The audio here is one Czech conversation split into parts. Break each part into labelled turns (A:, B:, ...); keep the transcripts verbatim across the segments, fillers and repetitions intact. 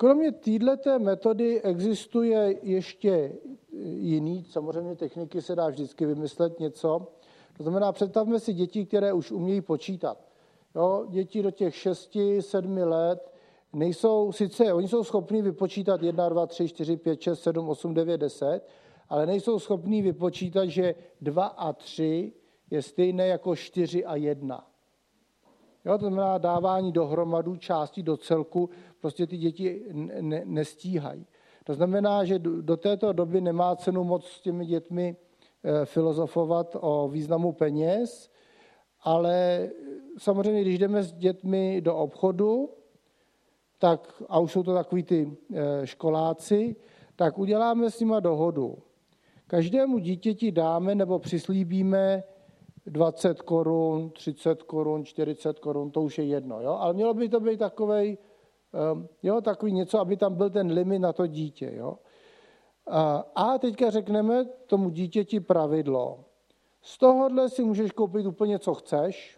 A: Kromě této metody existuje ještě jiný, samozřejmě techniky se dá vždycky vymyslet něco. To znamená, představme si děti, které už umějí počítat. Jo, děti do těch šesti, sedmi let nejsou, sice oni jsou schopní vypočítat jedna, dva, tři, čtyři, pět, šest, sedm, osm, devět, deset, ale nejsou schopní vypočítat, že dva a tři je stejné jako čtyři a jedna. Jo, to znamená dávání dohromadu částí do celku, prostě ty děti ne, nestíhají. To znamená, že do této doby nemá cenu moc s těmi dětmi filozofovat o významu peněz, ale samozřejmě, když jdeme s dětmi do obchodu, tak, a už jsou to takový ty školáci, tak uděláme s nima dohodu. Každému dítěti dáme nebo přislíbíme dvacet korun, třicet korun, čtyřicet korun, to už je jedno. Jo? Ale mělo by to být takovej, jo, takový něco, aby tam byl ten limit na to dítě. Jo? A teďka řekneme tomu dítěti pravidlo. Z tohohle si můžeš koupit úplně, co chceš,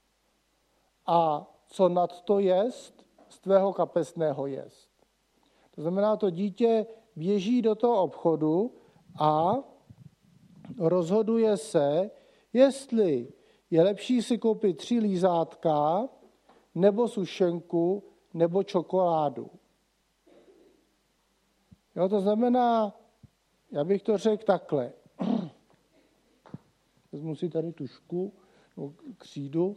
A: a co nad to jest, z tvého kapesného jest. To znamená, to dítě běží do toho obchodu a rozhoduje se, jestli je lepší si koupit tři lízátka, nebo sušenku, nebo čokoládu. Jo, to znamená, já bych to řekl takhle. Vezmu si tady tušku, no, křídu.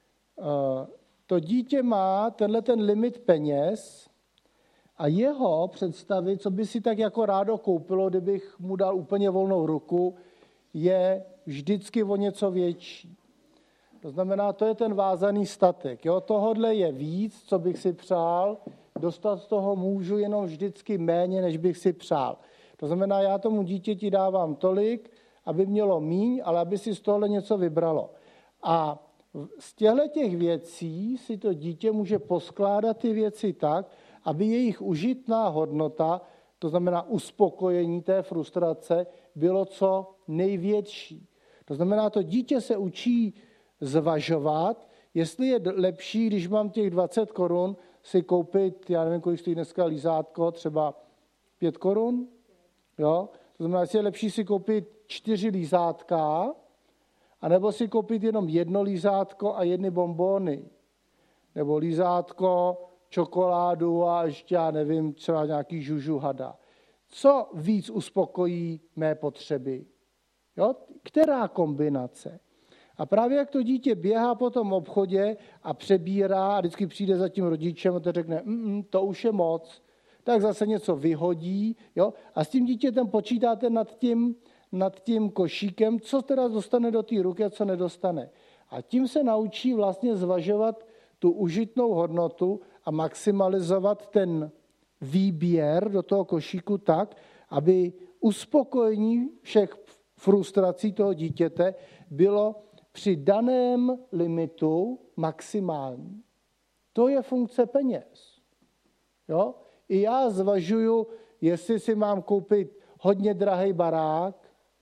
A: To dítě má tenhle ten limit peněz a jeho představy, co by si tak jako rádo koupilo, kdybych mu dal úplně volnou ruku, je vždycky o něco větší. To znamená, to je ten vázaný statek. Jo? Tohodle je víc, co bych si přál, dostat z toho můžu jenom vždycky méně, než bych si přál. To znamená, já tomu dítěti dávám tolik, aby mělo míň, ale aby si z tohle něco vybralo. A z těchto těch věcí si to dítě může poskládat ty věci tak, aby jejich užitná hodnota, to znamená uspokojení té frustrace, bylo co největší. To znamená, to dítě se učí zvažovat, jestli je lepší, když mám těch dvacet korun, si koupit, já nevím, kolik stojí dneska lízátko, třeba pět korun. Jo? To znamená, jestli je lepší si koupit čtyři lízátka, anebo si koupit jenom jedno lízátko a jedny bonbony. Nebo lízátko, čokoládu a ještě, já nevím, třeba nějaký žužu hada. Co víc uspokojí mé potřeby? Jo? Která kombinace? A právě jak to dítě běhá po tom obchodě a přebírá a vždycky přijde za tím rodičem a to řekne, mm, to už je moc, tak zase něco vyhodí. Jo? A s tím dítětem počítáte nad tím, nad tím košíkem, co teda dostane do té ruky a co nedostane. A tím se naučí vlastně zvažovat tu užitnou hodnotu a maximalizovat ten výběr do toho košíku tak, aby uspokojení všech frustrací toho dítěte bylo při daném limitu maximální. To je funkce peněz. Jo? I já zvažuju, jestli si mám koupit hodně drahý barák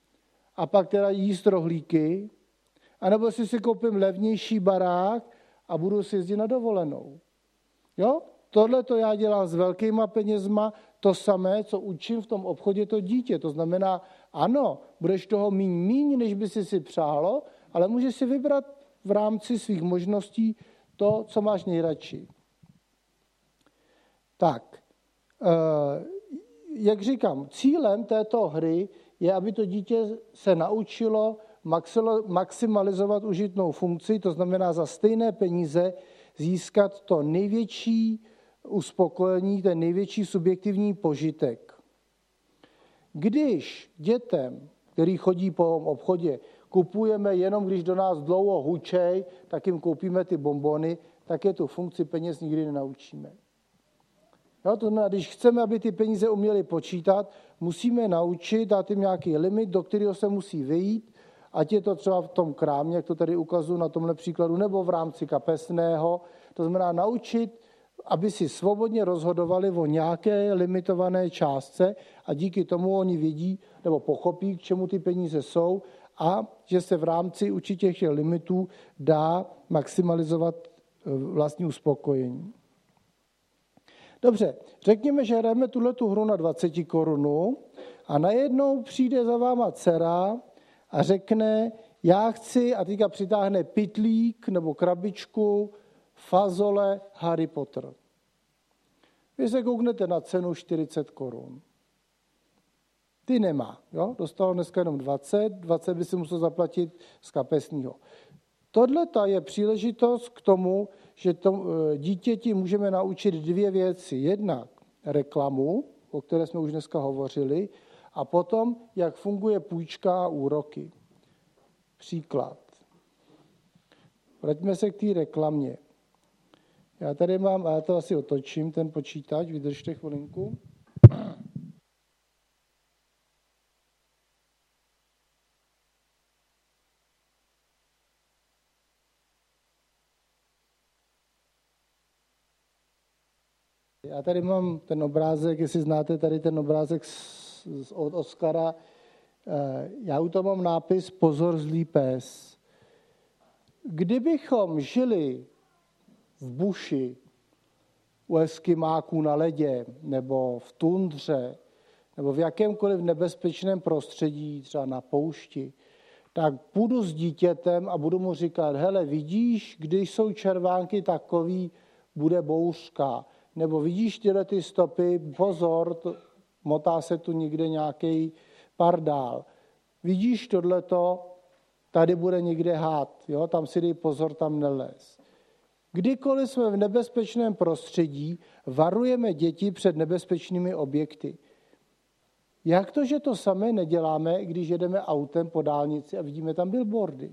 A: a pak teda jíst rohlíky, anebo si si koupím levnější barák a budu si jezdit na dovolenou. Jo? Tohle to já dělám s velkýma penězma, to samé, co učím v tom obchodě to dítě. To znamená, ano, budeš toho míň míň, než by si si přálo, ale můžeš si vybrat v rámci svých možností to, co máš nejradši. Tak, jak říkám, cílem této hry je, aby to dítě se naučilo maximalizovat užitnou funkci, to znamená za stejné peníze získat to největší uspokojení, ten největší subjektivní požitek. Když dětem, který chodí po obchodě, kupujeme jenom, když do nás dlouho hučej, tak jim koupíme ty bonbony, tak je tu funkci peněz nikdy nenaučíme. Jo, to znamená, když chceme, aby ty peníze uměli počítat, musíme naučit, dát jim nějaký limit, do kterého se musí vyjít, ať je to třeba v tom krámě, jak to tady ukazuju na tomhle příkladu, nebo v rámci kapesného. To znamená naučit, aby si svobodně rozhodovali o nějaké limitované částce a díky tomu oni vědí nebo pochopí, k čemu ty peníze jsou a že se v rámci určitě těch limitů dá maximalizovat vlastní uspokojení. Dobře, řekněme, že hrajeme tuhletu hru na dvacet korun a najednou přijde za váma dcera a řekne, já chci, a teďka přitáhne pytlík nebo krabičku fazole Harry Potter. Vy se kouknete na cenu čtyřicet korun. Ty nemá, jo? Dostalo dneska jenom dvacet, dvacet by si musel zaplatit z kapesního. Tohle je příležitost k tomu, že to, dítěti můžeme naučit dvě věci. Jednak reklamu, o které jsme už dneska hovořili, a potom, jak funguje půjčka a úroky. Příklad. Vraťme se k té reklamě. Já tady mám, a já to asi otočím, ten počítač, vydržte chvilinku. Já tady mám ten obrázek, jestli znáte tady ten obrázek od Oscara. Já u toho mám nápis Pozor, zlý pes. Kdybychom žili v buši, u eskimáků na ledě, nebo v tundře, nebo v jakémkoliv nebezpečném prostředí, třeba na poušti, tak půjdu s dítětem a budu mu říkat, hele, vidíš, když jsou červánky takový, bude bouřka. Nebo vidíš tyhle ty stopy, pozor, to, motá se tu někde nějaký pardál. Vidíš tohleto, tady bude někde hád, jo? Tam si dej pozor, tam nelez. Kdykoliv jsme v nebezpečném prostředí, varujeme děti před nebezpečnými objekty. Jak to, že to samé neděláme, když jedeme autem po dálnici a vidíme tam billboardy?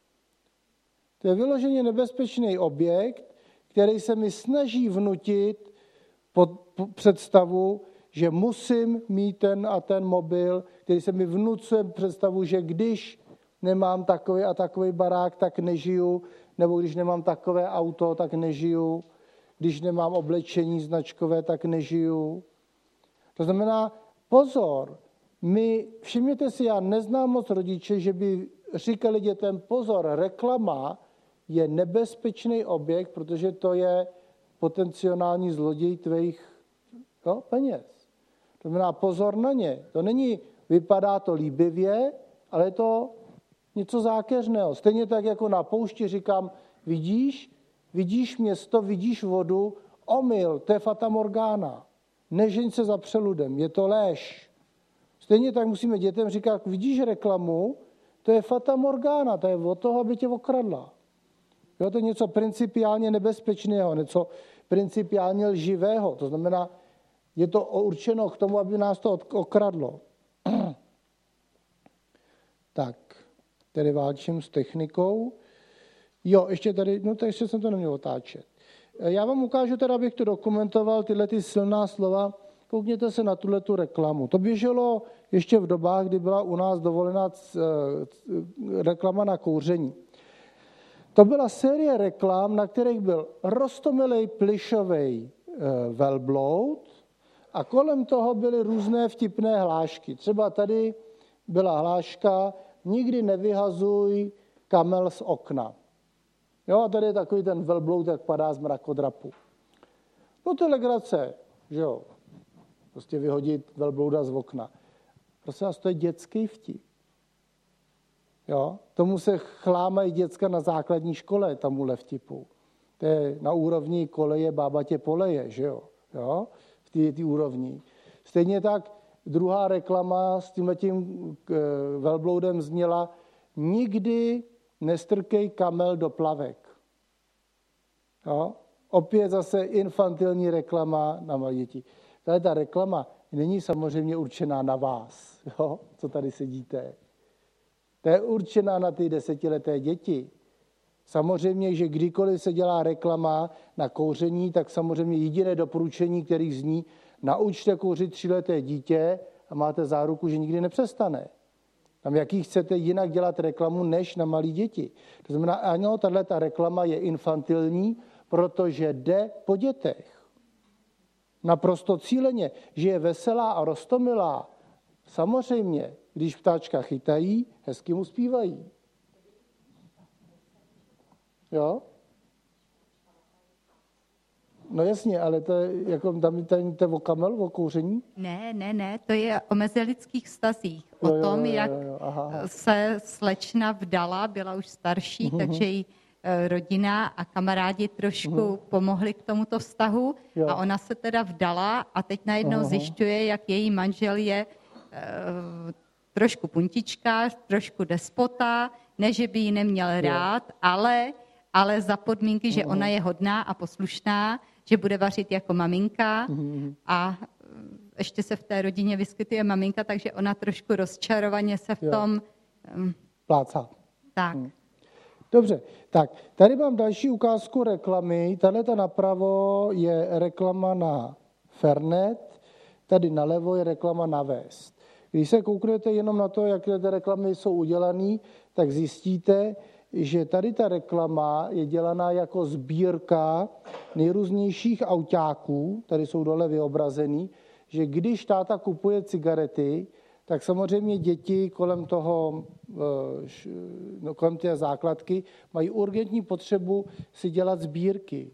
A: To je vyloženě nebezpečný objekt, který se mi snaží vnutit pod představu, že musím mít ten a ten mobil, který se mi vnucuje představu, že když nemám takový a takový barák, tak nežiju, nebo když nemám takové auto, tak nežiju, když nemám oblečení značkové, tak nežiju. To znamená, pozor, my, všimněte si, já neznám moc rodiče, že by říkali dětem, pozor, reklama je nebezpečný objekt, protože to je potenciální zloděj tvých jo, peněz. To znamená pozor na ně. To není, vypadá to líbivě, ale je to něco zákeřného. Stejně tak jako na poušti říkám, vidíš, vidíš město, vidíš vodu, omyl, to je fata morgana. Nežeň se za přeludem, je to lež. Stejně tak musíme dětem říkat, vidíš reklamu, to je fata morgana, to je od toho, aby tě okradla. Jo, to je něco principiálně nebezpečného, něco principiálně lživého. To znamená, je to určeno k tomu, aby nás to okradlo. Tak, tady válčím s technikou. Jo, ještě tady, no to ještě jsem to neměl otáčet. Já vám ukážu teda, abych to dokumentoval, tyhle ty silná slova. Koukněte se na tuhletu reklamu. To běželo ještě v dobách, kdy byla u nás dovolena reklama na kouření. To byla série reklam, na kterých byl roztomilej plišovej velbloud a kolem toho byly různé vtipné hlášky. Třeba tady byla hláška, nikdy nevyhazuj kamel z okna. Jo, a tady je takový ten velbloud, jak padá z mrakodrapu. No to je legrace, že jo. Prostě vyhodit velblouda z okna. Prosím vás, to je dětský vtip. Jo? Tomu se chlámají děcka na základní škole, tamuhle vtipu. To je na úrovni koleje, bába tě poleje, že jo? Jo? V té úrovni. Stejně tak druhá reklama s tímhletím velbloudem zněla, nikdy nestrkej kamel do plavek. Jo? Opět zase infantilní reklama na malé děti. Tady ta reklama není samozřejmě určená na vás, jo? Co tady sedíte. To je určená na ty desetileté děti. Samozřejmě, že kdykoliv se dělá reklama na kouření, tak samozřejmě jediné doporučení, který zní, naučte kouřit tříleté dítě a máte záruku, že nikdy nepřestane. Tam jaký chcete jinak dělat reklamu, než na malé děti. To znamená, ano, tato reklama je infantilní, protože jde po dětech. Naprosto cíleně, že je veselá a roztomilá. Samozřejmě, když ptáčka chytají, hezky mu zpívají. Jo? No jasně, ale to je, jako tam to je o kamel, o kouření?
B: Ne, ne, ne, to je o mezilidských vztazích. O
A: Jo, jo,
B: tom,
A: jo,
B: jak
A: jo, jo, aha, aha.
B: se slečna vdala, byla už starší,
A: Mhm.
B: takže jí eh, rodina a kamarádi trošku pomohli k tomuto vztahu
A: Jo.
B: a ona se teda vdala a teď najednou
A: Aha.
B: zjišťuje, jak její manžel je eh, trošku puntičkář, trošku despota, ne, že by ji neměl rád, ale, ale za podmínky, že ona je hodná a poslušná, že bude vařit jako maminka a eh, ještě se v té rodině vyskytuje maminka, takže ona trošku rozčarovaně se v
A: Jo.
B: tom... hm,
A: Plácá.
B: tak.
A: Dobře, tak tady mám další ukázku reklamy. Tahle ta napravo je reklama na Fernet, tady nalevo je reklama na Vest. Když se kouknete jenom na to, jak ty reklamy jsou udělané, tak zjistíte, že tady ta reklama je dělaná jako sbírka nejrůznějších autáků, tady jsou dole vyobrazený, že když táta kupuje cigarety, tak samozřejmě děti kolem toho, no, kolem té základky mají urgentní potřebu si dělat sbírky.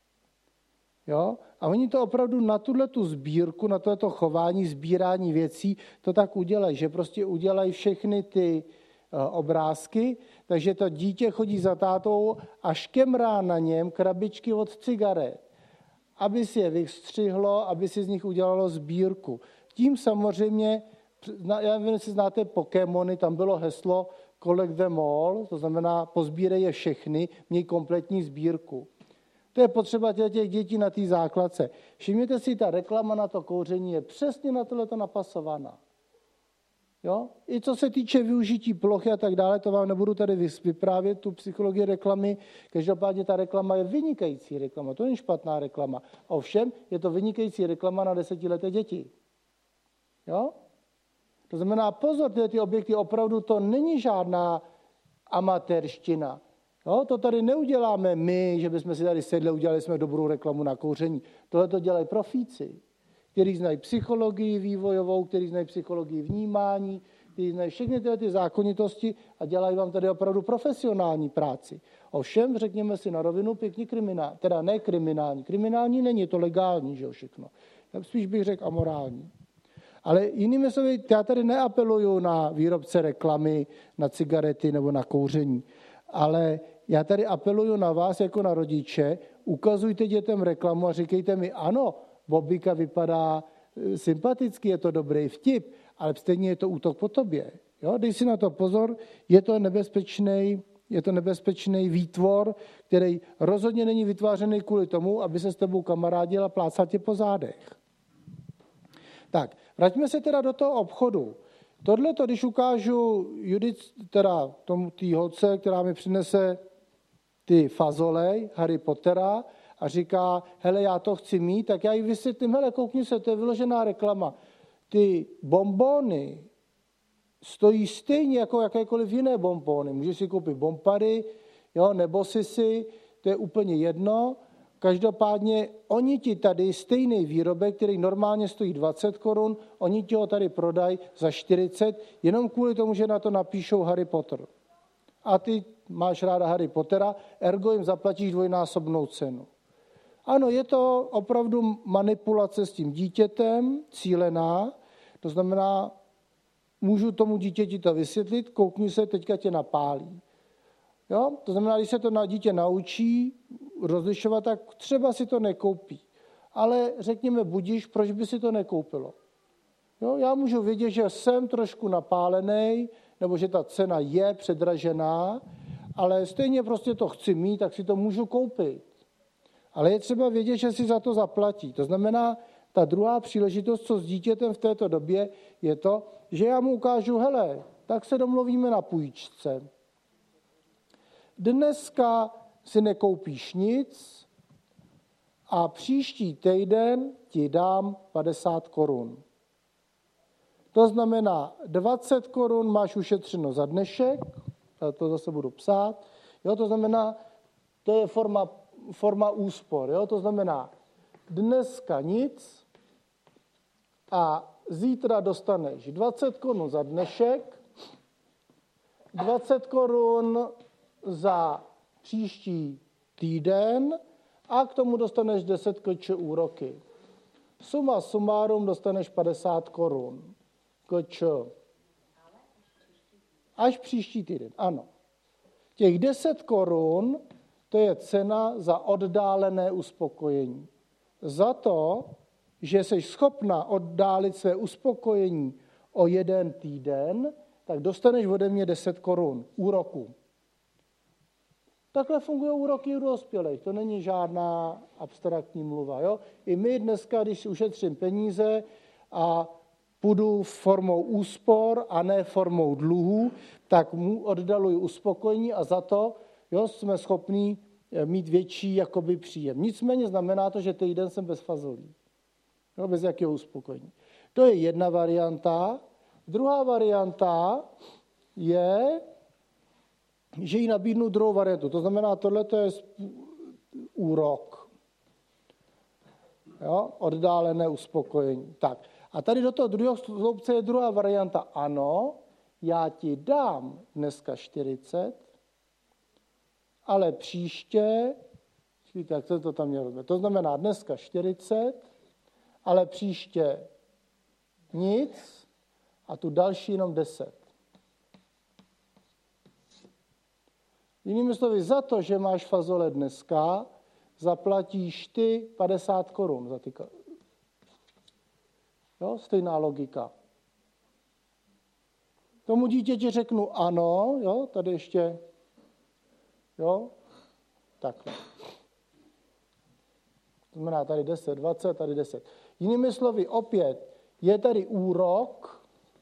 A: Jo? A oni to opravdu na tuhle tu sbírku, na tohleto chování, sbírání věcí, to tak udělají, že prostě udělají všechny ty obrázky, takže to dítě chodí za tátou a škemrá na něm krabičky od cigaret, aby si je vystřihlo, aby si z nich udělalo sbírku. Tím samozřejmě, já nevím, jestli znáte Pokémony, tam bylo heslo Collect them all, to znamená pozbírej je všechny, měj kompletní sbírku. To je potřeba těch dětí na té základce. Všimněte si, ta reklama na to kouření je přesně na tohleto napasovaná. Jo? I co se týče využití plochy a tak dále, to vám nebudu tady vyprávět, tu psychologii reklamy. Každopádně ta reklama je vynikající reklama, to není špatná reklama. Ovšem, je to vynikající reklama na desetileté děti. Jo? To znamená, pozor, tyhle ty objekty, opravdu to není žádná amatérština. Jo? To tady neuděláme my, že bychom si tady sedli, udělali jsme dobrou reklamu na kouření. Tohle to dělají profíci, kteří znají psychologii vývojovou, kteří znají psychologii vnímání, kteří znají všechny tyhle ty zákonitosti a dělají vám tady opravdu profesionální práci. Ovšem, řekněme si na rovinu, pěkně kriminální, teda ne kriminální. Kriminální není, to legální, že jo, všechno. Spíš bych řekl amorální. Ale jinými slovy, já tady neapeluju na výrobce reklamy, na cigarety nebo na kouření, ale já tady apeluju na vás jako na rodiče, ukazujte dětem reklamu a říkejte mi, ano, Bobika vypadá sympaticky, je to dobrý vtip, ale stejně je to útok po tobě. Jo? Dej si na to pozor, je to nebezpečný, je to nebezpečný výtvor, který rozhodně není vytvářený kvůli tomu, aby se s tebou kamarádil a plácal tě po zádech. Tak, vraťme se teda do toho obchodu. Tohle, když ukážu Judith, teda tomu tý holce, která mi přinese ty fazole Harry Pottera a říká, hele, já to chci mít, tak já jí vysvětlím, hele, koukni se, to je vyložená reklama. Ty bonbony stojí stejně jako jakékoliv jiné bonbony. Můžeš si koupit bombary, jo, nebo si si, to je úplně jedno. Každopádně oni ti tady stejný výrobek, který normálně stojí dvacet korun, oni ti ho tady prodají za čtyřicet, jenom kvůli tomu, že na to napíšou Harry Potter. A ty máš ráda Harry Pottera, ergo jim zaplatíš dvojnásobnou cenu. Ano, je to opravdu manipulace s tím dítětem, cílená, to znamená, můžu tomu dítěti to vysvětlit, koukni se, teďka tě napálí. Jo? To znamená, když se to na dítě naučí rozlišovat, tak třeba si to nekoupí. Ale řekněme budiš, proč by si to nekoupilo. Jo? Já můžu vědět, že jsem trošku napálený, nebo že ta cena je předražená, ale stejně prostě to chci mít, tak si to můžu koupit. Ale je třeba vědět, že si za to zaplatí. To znamená, ta druhá příležitost, co s dítětem v této době, je to, že já mu ukážu, hele, tak se domluvíme na půjčce. Dneska si nekoupíš nic a příští týden ti dám padesát korun. To znamená, dvacet korun máš ušetřeno za dnešek, to zase budu psát, jo, to znamená, to je forma, forma úspor, jo, to znamená, dneska nic a zítra dostaneš dvacet korun za dnešek, dvacet korun za příští týden a k tomu dostaneš deset kč úroky. Suma sumárum dostaneš padesát korun. Kč. Až příští týden, ano. Těch deset korun, to je cena za oddálené uspokojení. Za to, že jsi schopna oddálit své uspokojení o jeden týden, tak dostaneš ode mě deset korun úroku. Takhle fungují úroky u dospělých. To není žádná abstraktní mluva. Jo? I my dneska, když si ušetřím peníze a půjdu formou úspor a ne formou dluhů, tak mu oddaluji uspokojení a za to jo, jsme schopní mít větší jakoby příjem. Nicméně znamená to, že týden jsem bez fazolí. Jo, bez jakého uspokojení. To je jedna varianta. Druhá varianta je, že jí nabídnu druhou variantu. To znamená, tohle je úrok. Jo, oddálené uspokojení. Tak. A tady do toho druhého sloupce je druhá varianta. Ano, já ti dám dneska čtyřicet, ale příště, jak se to tam mělo, to znamená dneska čtyřicet, ale příště nic a tu další jenom deset. Jinými slovy, za to, že máš fazole dneska, zaplatíš ty padesát korun za ty. Jo, stejná logika. Tomu dítěti řeknu ano, jo, tady ještě, jo, takhle. To znamená tady deset, dvacet, tady deset. Jinými slovy, opět, je tady úrok,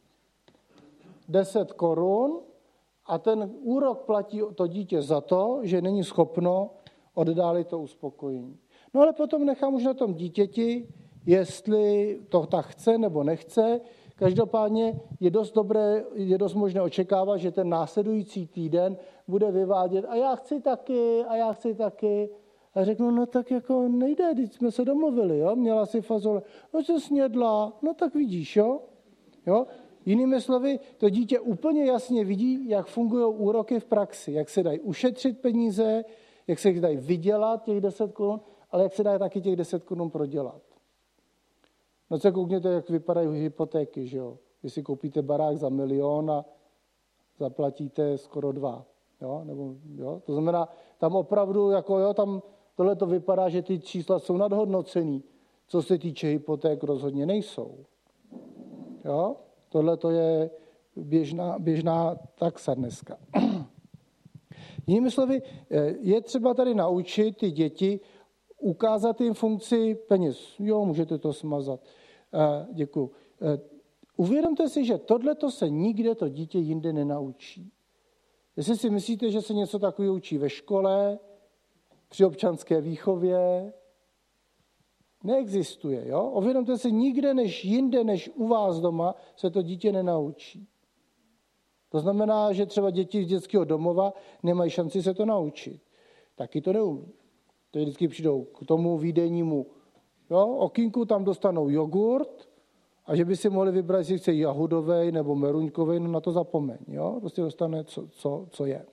A: deset korun, a ten úrok platí to dítě za to, že není schopno oddálit to uspokojení. No ale potom nechám už na tom dítěti, jestli to tak chce nebo nechce. Každopádně je dost dobré, je dost možné očekávat, že ten následující týden bude vyvádět a já chci taky, a já chci taky. A řeknu, no tak jako nejde, když jsme se domluvili, jo? Měla si fazole, no se snědla, no tak vidíš, jo? jo? Jinými slovy, to dítě úplně jasně vidí, jak fungují úroky v praxi, jak se dají ušetřit peníze, jak se dají vydělat těch deset korun, ale jak se dá taky těch deset korun prodělat. No se koukněte, jak vypadají hypotéky, že jo? Když si koupíte barák za milion a zaplatíte skoro dva, jo? Nebo, jo? To znamená, tam opravdu, jako jo, tam tohle to vypadá, že ty čísla jsou nadhodnocený. Co se týče hypoték, rozhodně nejsou. Jo? Tohle to je běžná, běžná taxa dneska. Jinými slovy, je třeba tady naučit ty děti, ukázat jim funkci peněz. Jo, můžete to smazat. Děkuju. Uvědomte si, že tohleto se nikde to dítě jinde nenaučí. Jestli si myslíte, že se něco takového učí ve škole, při občanské výchově, neexistuje. Jo? Uvědomte si, nikde než jinde, než u vás doma, se to dítě nenaučí. To znamená, že třeba děti z dětského domova nemají šanci se to naučit. Taky to neumí. To vždycky přijdou k tomu výdejnímu jo, okýnku, tam dostanou jogurt a že by si mohli vybrat, jestli chce jahudovej nebo meruňkovej, no na to zapomeň. Jo? Prostě dostane, co, co, co je.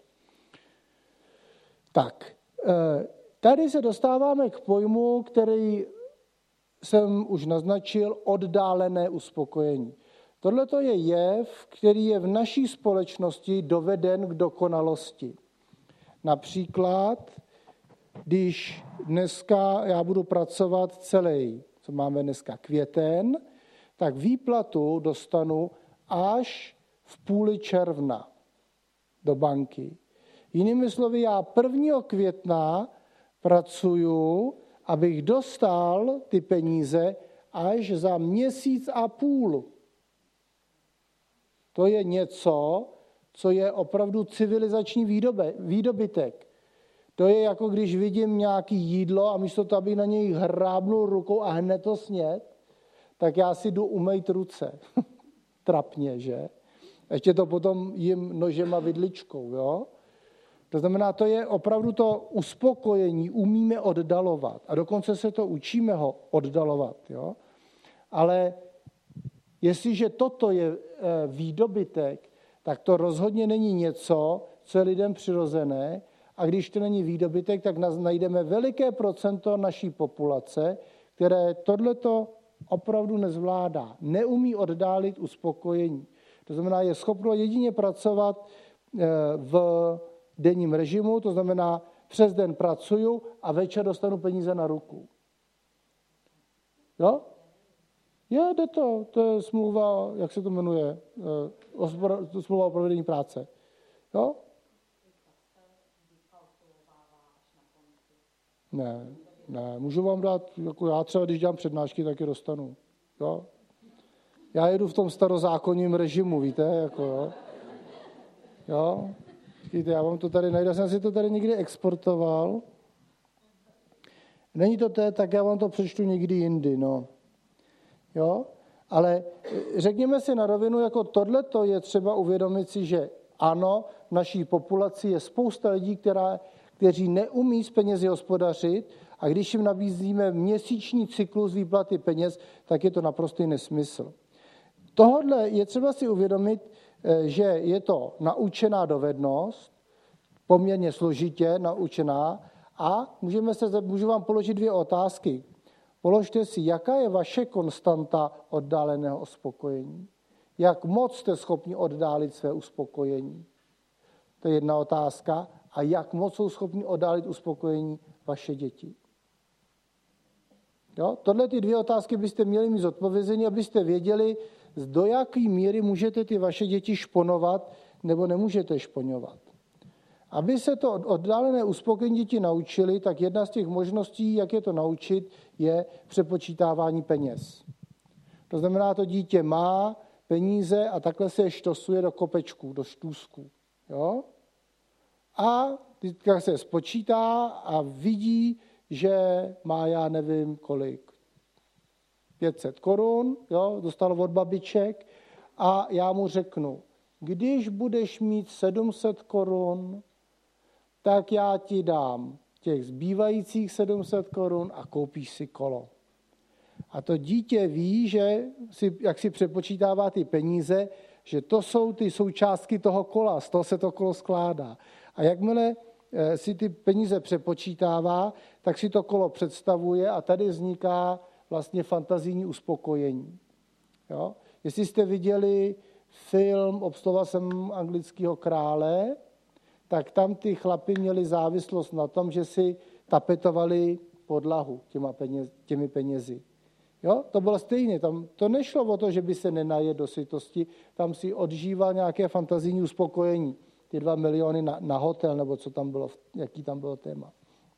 A: Tak, tady se dostáváme k pojmu, který jsem už naznačil, oddálené uspokojení. Tohle je jev, který je v naší společnosti doveden k dokonalosti. Například, když dneska já budu pracovat celý, co máme dneska květen, tak výplatu dostanu až v půli června do banky. Jinými slovy, já prvního května pracuju, abych dostal ty peníze až za měsíc a půl. To je něco, co je opravdu civilizační výdobe, výdobytek. To je jako když vidím nějaké jídlo a místo toho, abych na něj hrábnul rukou a hned to sněd, tak já si jdu umýt ruce. Trapně, že? Ještě to potom jim nožem a vidličkou, jo? To znamená, to je opravdu to uspokojení, umíme oddalovat. A dokonce se to učíme ho oddalovat. Jo? Ale jestliže toto je výdobytek, tak to rozhodně není něco, co je lidem přirozené A když to není výdobytek, tak najdeme veliké procento naší populace, které tohleto opravdu nezvládá. Neumí oddálit uspokojení. To znamená, je schopno jedině pracovat v denním režimu, to znamená, přes den pracuju a večer dostanu peníze na ruku. Jo? Je, jde to. To je smlouva, jak se to jmenuje? Smlouva o provedení práce. Jo? Ne, ne, můžu vám dát, jako já třeba, když dělám přednášky, tak je dostanu. Jo? Já jedu v tom starozákonním režimu, víte, jako jo. Jo? Víte, já vám to tady najdu, já jsem si to tady někdy exportoval. Není to té, tak já vám to přečtu někdy jindy, no. Jo? Ale řekněme si na rovinu, jako tohleto je třeba uvědomit si, že ano, v naší populaci je spousta lidí, která, kteří neumí s penězi hospodařit a když jim nabízíme měsíční cyklus výplaty peněz, tak je to naprostý nesmysl. Tohodle je třeba si uvědomit, že je to naučená dovednost, poměrně složitě naučená a můžeme se, můžu vám položit dvě otázky. Položte si, jaká je vaše konstanta oddáleného uspokojení. Jak moc jste schopni oddálit své uspokojení? To je jedna otázka. A jak moc jsou schopni oddálit uspokojení vaše děti? Jo? Tohle ty dvě otázky byste měli mít zodpovězení, abyste věděli, do jaké míry můžete ty vaše děti šponovat nebo nemůžete šponovat. Aby se to oddálené uspokojení děti naučili, tak jedna z těch možností, jak je to naučit, je přepočítávání peněz. To znamená, to dítě má peníze a takhle se je štosuje do kopečků, do štůzků. Jo? A teďka se spočítá a vidí, že má, já nevím kolik, pět set korun, jo, dostal od babiček a já mu řeknu, když budeš mít sedm set korun, tak já ti dám těch zbývajících sedm set korun a koupíš si kolo. A to dítě ví, že si, jak si přepočítává ty peníze, že to jsou ty součástky toho kola, z toho se to kolo skládá. A jakmile si ty peníze přepočítává, tak si to kolo představuje a tady vzniká vlastně fantazijní uspokojení. Jo? Jestli jste viděli film, obsluhoval jsem Anglického krále, tak tam ty chlapi měli závislost na tom, že si tapetovali podlahu těma peněz, těmi penězi. Jo? To bylo stejné. Tam to nešlo o to, že by se nenajedl do sytosti, tam si odžíval nějaké fantazijní uspokojení. Ty dva miliony na, na hotel, nebo co tam bylo, jaký tam bylo téma.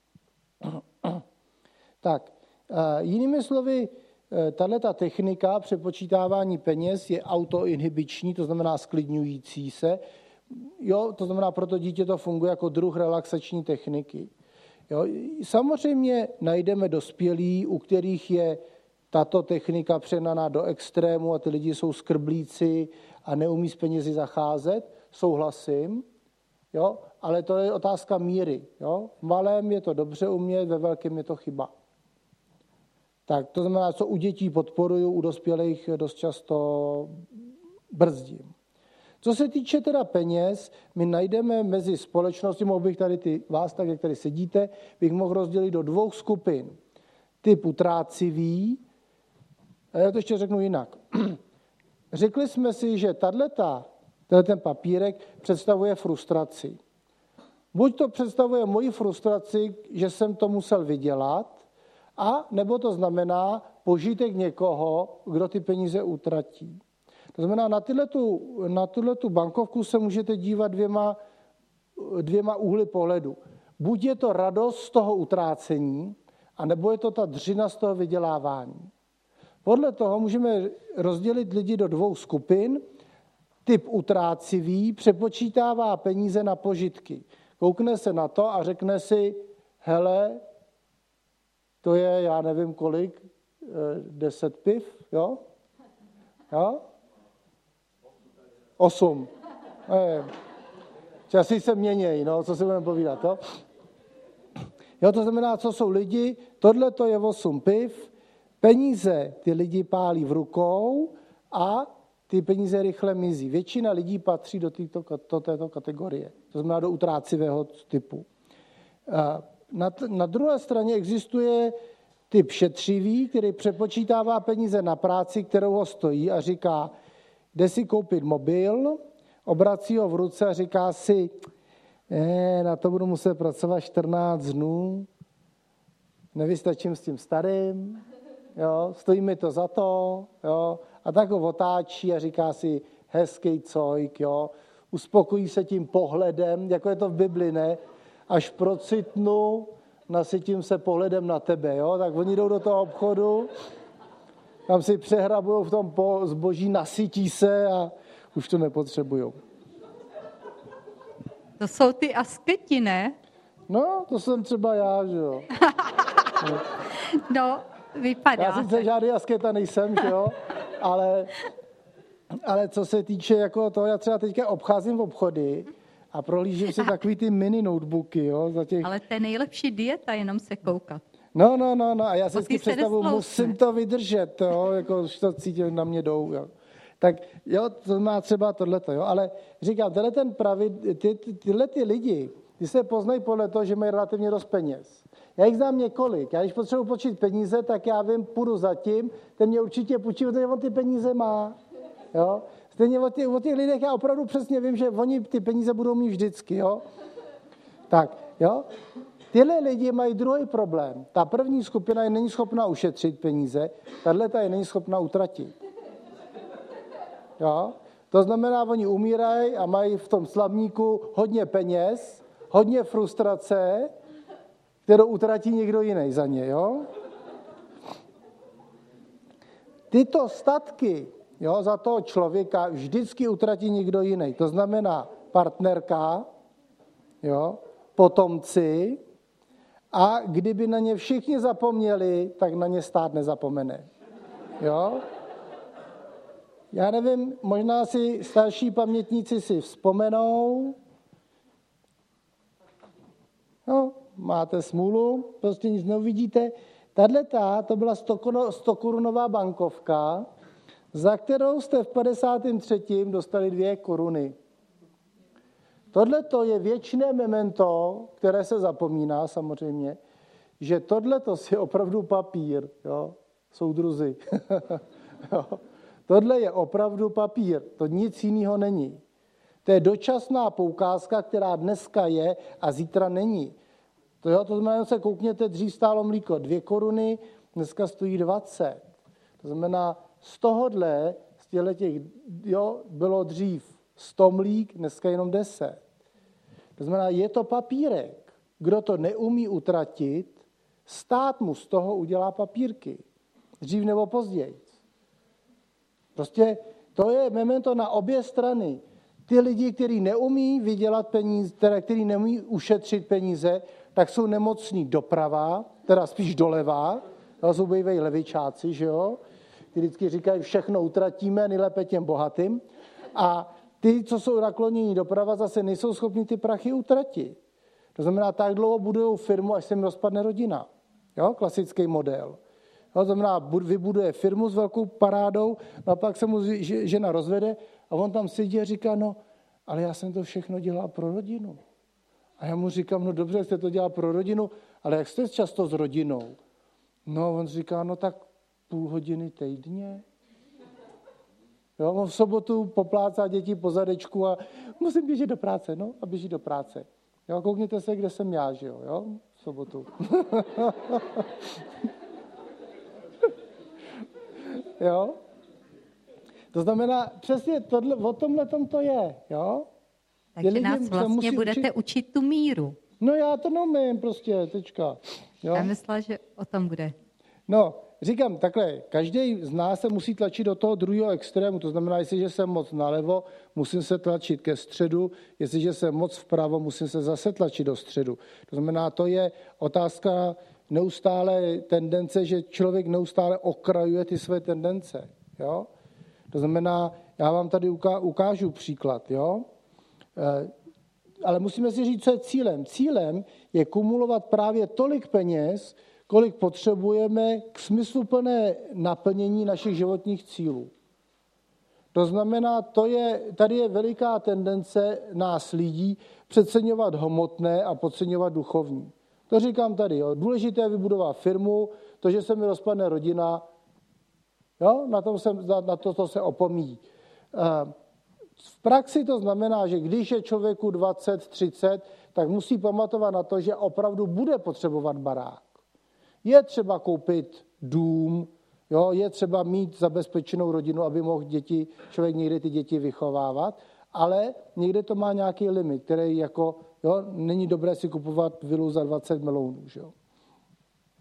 A: Tak, jinými slovy, tato technika přepočítávání peněz je autoinhibiční, to znamená sklidňující se. Jo, to znamená, pro to dítě to funguje jako druh relaxační techniky. Jo, samozřejmě najdeme dospělí, u kterých je tato technika přenaná do extrému a ty lidi jsou skrblíci a neumí s penězi zacházet. Souhlasím, jo, ale to je otázka míry. Jo. V malém je to dobře umět, ve velkém je to chyba. Tak to znamená, co u dětí podporuju, u dospělých dost často brzdím. Co se týče teda peněz, my najdeme mezi společností, mohl bych tady ty, vás, tak jak tady sedíte, bych mohl rozdělit do dvou skupin. Typ utrácivý, a já to ještě řeknu jinak. Řekli jsme si, že tato, ten papírek představuje frustraci. Buď to představuje moji frustraci, že jsem to musel vydělat, a nebo to znamená požitek někoho, kdo ty peníze utratí. To znamená, na tyhletu, na tuhletu bankovku se můžete dívat dvěma, dvěma úhly pohledu. Buď je to radost z toho utrácení, anebo je to ta dřina z toho vydělávání. Podle toho můžeme rozdělit lidi do dvou skupin. Typ utrácivý přepočítává peníze na požitky. Koukne se na to a řekne si, hele, to je, já nevím kolik, deset piv, jo? Jo? Osm. Časy se měnějí, no, co si budeme povídat, jo? Jo, to znamená, co jsou lidi, tohle to je osm piv, peníze ty lidi pálí v rukou a ty peníze rychle mizí. Většina lidí patří do, týto, do této kategorie, to znamená do utrácivého typu. Na, na druhé straně existuje typ šetřivý, který přepočítává peníze na práci, kterou ho stojí a říká, jde si koupit mobil, obrací ho v ruce a říká si, eh, na to budu muset pracovat čtrnáct dnů, nevystačím s tím starým, jo, stojí mi to za to, jo, a tak ho otáčí a říká si, hezký cojk, jo, uspokojí se tím pohledem, jako je to v Bibli, ne, až procitnu, nasytím se pohledem na tebe, jo, tak oni jdou do toho obchodu, tam si přehrabují v tom zboží, nasytí se a už to nepotřebujou.
B: To jsou ty asketi, ne?
A: No, to jsem třeba já, že jo.
B: No, vypadá.
A: Já sice žádný asketa nejsem, že jo, ale, ale co se týče jako toho, já třeba teďka obcházím v obchody a prohlížím si takový ty mini notebooky, jo, za těch...
B: Ale to je nejlepší dieta, jenom se koukat.
A: No, no, no, no, a já si vždycky představuji,
B: se
A: musím to vydržet, jo, jako už to cítím, na mě jdou, jo. Tak jo, to má třeba tohleto, jo, ale říkám, tenhle ten pravid, ty, ty, tyhle ty lidi, ty se poznají podle toho, že mají relativně dost peněz. Já jich znám několik, já když potřebuji počít peníze, tak já vím, půjdu za tím, ten mě určitě půjčí, protože on ty peníze má, jo. Stejně o těch, o těch lidech já opravdu přesně vím, že oni ty peníze budou mít vždycky, jo. Tak, jo. Tyhle lidi mají druhý problém. Ta první skupina je není schopná ušetřit peníze, tato je není schopná utratit. Jo? To znamená, oni umírají a mají v tom slavníku hodně peněz, hodně frustrace, kterou utratí někdo jiný za ně. Jo? Tyto statky, jo, za toho člověka vždycky utratí někdo jiný. To znamená partnerka, jo, potomci, a kdyby na ně všichni zapomněli, tak na ně stát nezapomene. Jo? Já nevím, možná si starší pamětníci si vzpomenou. No, máte smůlu, prostě nic neuvidíte. Tahleta, to byla stokorunová bankovka, za kterou jste v padesátém třetím dostali dvě koruny. Tohleto je věčné memento, které se zapomíná samozřejmě, že tohleto je opravdu papír, jo, soudruzi. Jo. Tohle je opravdu papír, to nic jiného není. To je dočasná poukázka, která dneska je a zítra není. To, jo, to znamená, že se koukněte, dřív stálo mlíko dvě koruny, dneska stojí dvacet. To znamená, z tohohle, z těch, jo, bylo dřív sto mlík, dneska jenom deset. To znamená, je to papírek. Kdo to neumí utratit, stát mu z toho udělá papírky. Dřív nebo později. Prostě to je memento na obě strany. Ty lidi, kteří neumí vydělat peníze, teda kteří neumí ušetřit peníze, tak jsou nemocní doprava, teda spíš doleva, jsou bývají levičáci, že jo? Ty vždycky říkají, všechno utratíme, nejlépe těm bohatým. A ty, co jsou naklonění doprava, zase nejsou schopni ty prachy utratit. To znamená, tak dlouho budují firmu, až se jim rozpadne rodina. Jo? Klasický model. To znamená, vybuduje firmu s velkou parádou, no a pak se mu žena rozvede a on tam sedí a říká, no, ale já jsem to všechno dělal pro rodinu. A já mu říkám, no dobře, jste to dělal pro rodinu, ale jak jste často s rodinou? No, on říká, no tak půl hodiny týdně. Jo, on v sobotu poplácá děti po zadečku a musím běžet do práce, no, a běží do práce. Jo, koukněte se, kde jsem já, že jo, jo, v sobotu. Jo? To znamená, přesně tohle, o tomhle tom to je, jo?
B: Takže nás vlastně budete učit... učit tu míru.
A: No já to neumím prostě, tečka. Jo?
B: Já myslela, že o tom bude.
A: No, říkám takhle, každý z nás se musí tlačit do toho druhého extrému, to znamená, jestliže jsem moc nalevo, musím se tlačit ke středu, jestliže jsem moc vpravo, musím se zase tlačit do středu. To znamená, to je otázka neustále tendence, že člověk neustále okrajuje ty své tendence. Jo? To znamená, já vám tady ukážu příklad, jo? Ale musíme si říct, co je cílem. Cílem je kumulovat právě tolik peněz, kolik potřebujeme k smysluplné naplnění našich životních cílů. To znamená, to je, tady je veliká tendence nás lidí přeceňovat hmotné a podceňovat duchovní. To říkám tady. Jo. Důležité je vybudovat firmu, to, že se mi rozpadne rodina, jo, na, tom se, na to, to se opomíjí. V praxi to znamená, že když je člověku dvacet, třicet, tak musí pamatovat na to, že opravdu bude potřebovat barák. Je třeba koupit dům, jo, je třeba mít zabezpečenou rodinu, aby mohl děti, člověk někde ty děti vychovávat, ale někde to má nějaký limit, který jako, jo, není dobré si kupovat vilu za dvacet milionů. Že jo.